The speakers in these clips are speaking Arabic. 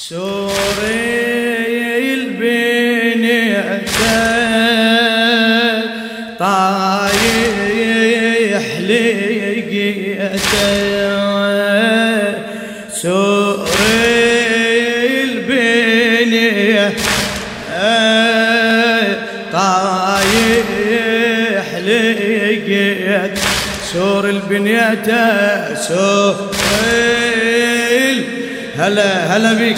سوري البنية طايح لقيته سوري البنية طايح لقيت سور البنية سوري هلا هلا بك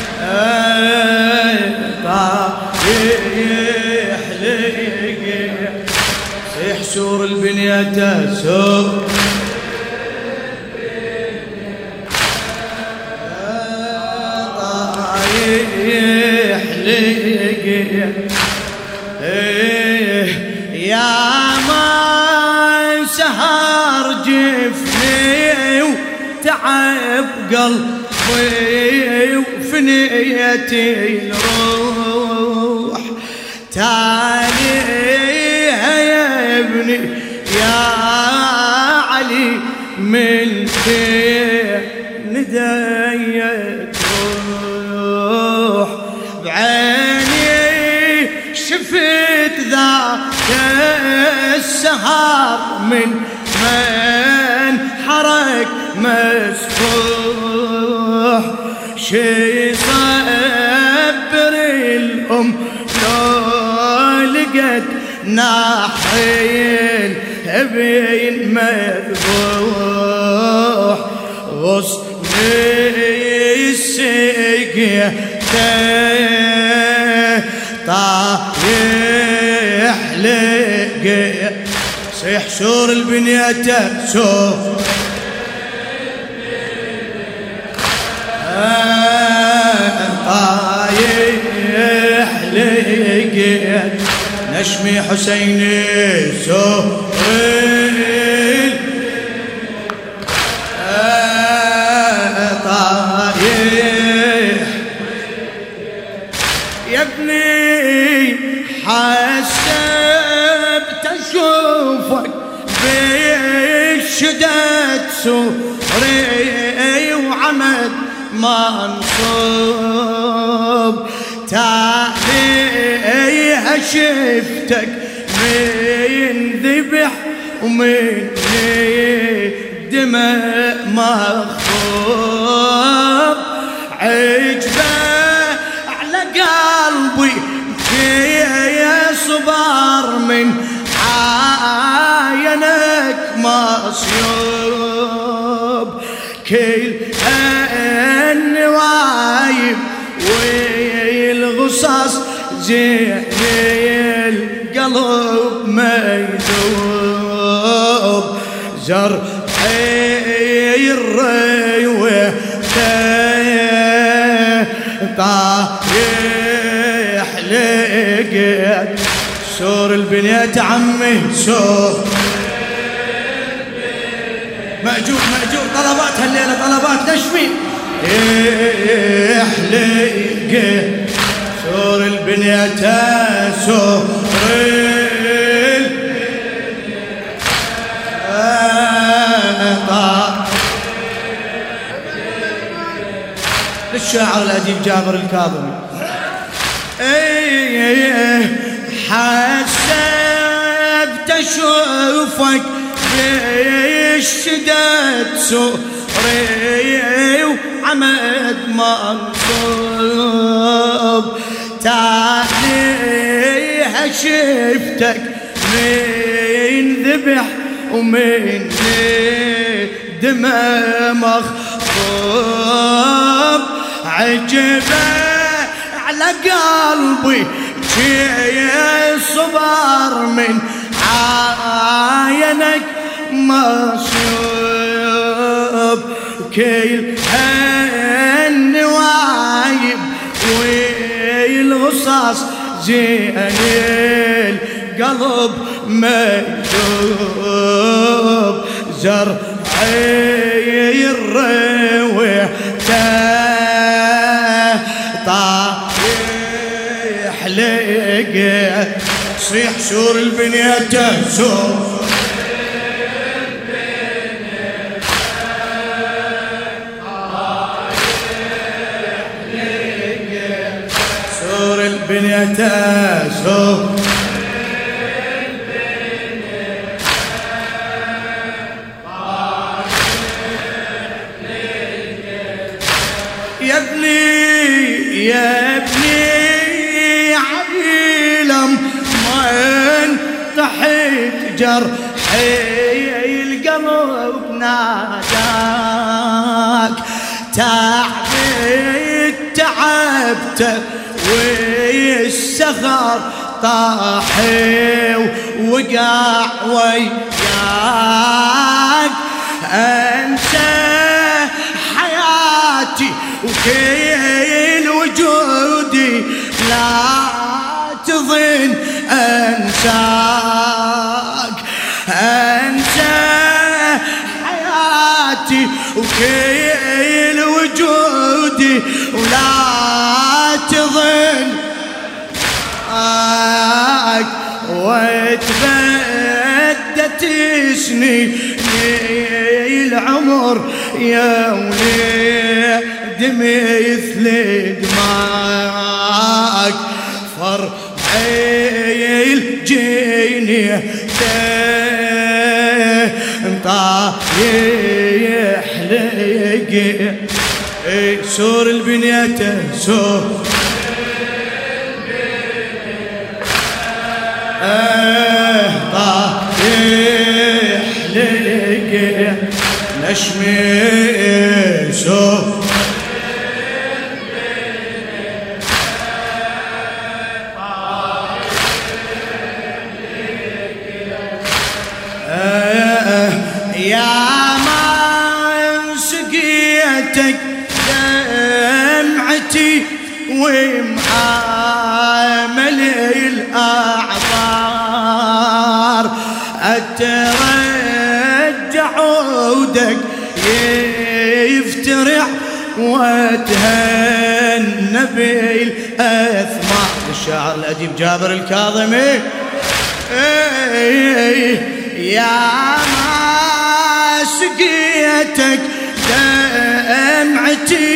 طايح لقيت صيح سور البنية سور طايح لقيت يا ما سهر جفني وتعب قلبي وفنيتي الروح تاليها يا ابني يا علي من نديت روح بعيني شفت ذاك السهر من حرك مسفوح شي صبر الأم لو لقت ناحين بين مذبوح غصني السقيا طايح لقيا صيح سور البنية سور طايح لقيت نشمي حسيني سهيل طايح يا ابني حسبت اشوفك بالشدد سوري وعمد منصوب تاليها شفتك من ذبح ومن دماء مخطوب عجبه على قلبي يا صبر من عاينك مصيوب كل النوايب والغصاص زين القلب ما يذوب زرعي الريوة طايح لقيت سور البنية عمي سور مأجور طلبات هالليلة طلبات نشمي لقيت سور البنية سور للشاعر الأديب جابر الكاظمي حسبت أشوفك بالشدد سوري وعمد منصوب تاليها شفتك من ذبح ومن دماء مخطوب عجبه على قلبي شي صبر من عاينك مصيوب كل هالنوايب والغصاص زين القلب مكتوب زرعي الروح طايح لقيت صيح سور البنية سور البنية سوق يا ابني يا ابني عيلم من تحت جرحي القلب ناداك تعبت والسهر طاحي وقع وياك انسى حياتي وكل وجودي لا تظن انساك انسى حياتي وكل وجودي ولا تظن وتبدت سنين العمر يا ولد مثل دماغك فرحي الجيني طايح لك سور البنية سور طايح لك نشمي سور يا ما سقيتك دمعتي ومعامل الأعذار أترجع عودك يفترع وتهنى بالأثمار. الشاعر الأديب جابر الكاظمي يا ما سقيتك دمعتي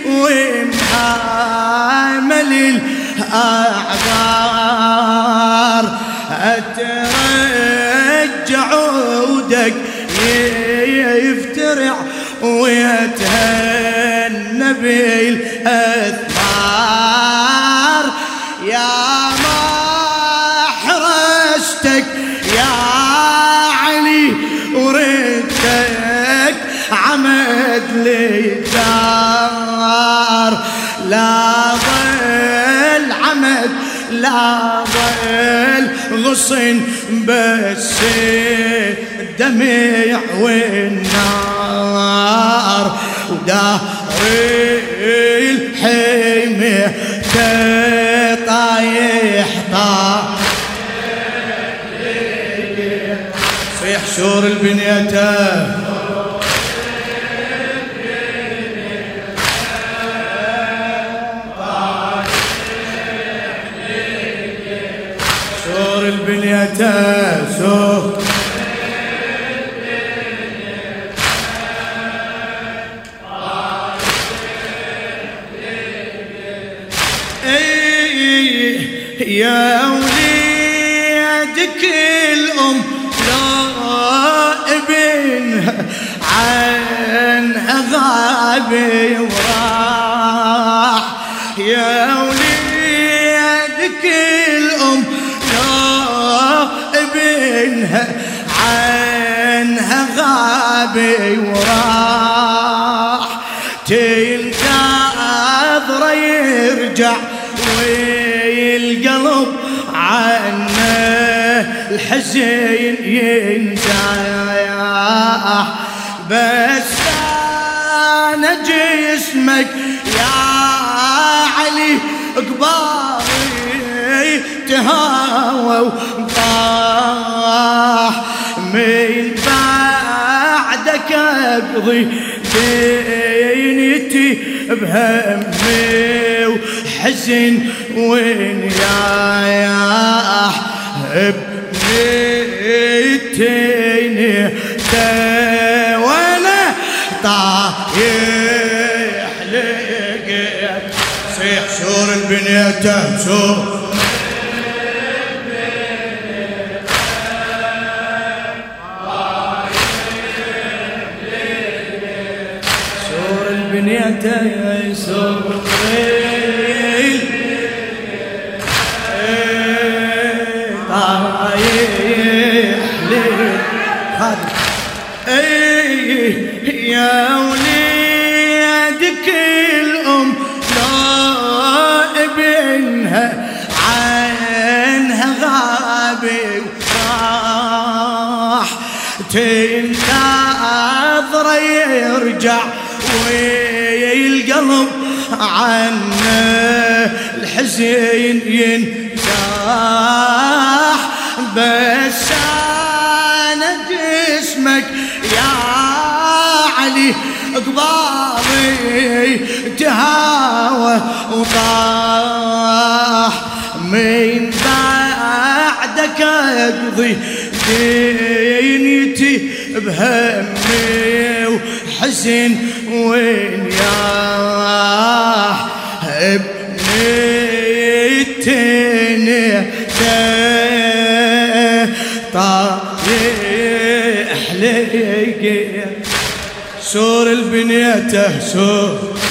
ومحامل الأعذار أترجع عودك يفترع ويتهنى بالأثمار. يا ما حرستك يا علي وردتك عمد للدار لا ظل عمد لا ظل غصن بس الدمع والنار ودهر الحمى طايح صيح سور البنية سور البنية سور يا وليدك الأم لا ابنها عنها غابي وراح. يا وليدك الأم لا ابنها عنها غابي وراح. تنتظر يرجع والقلب عنه الحزين ينزاح. بس أنا جسمك يا علي قباري تهاوى وطاح. من بعدك أقضي دينتي بهمي وحزن ونياح. ابنتيني وانا طايح لقيت صيح سور البنية سور بنيته سور طايح للخد يا وليدك الأم لا ابنها عنها غابي وراح تنتظر يرجع والقلب عنه الحزين ينزاح بس أنا جسمك يا علي قبالي تهاوى وطاح من بعدك اقضي دنيتي بهمي وحزن وين ياح ابني طايح لي سور البنيته سور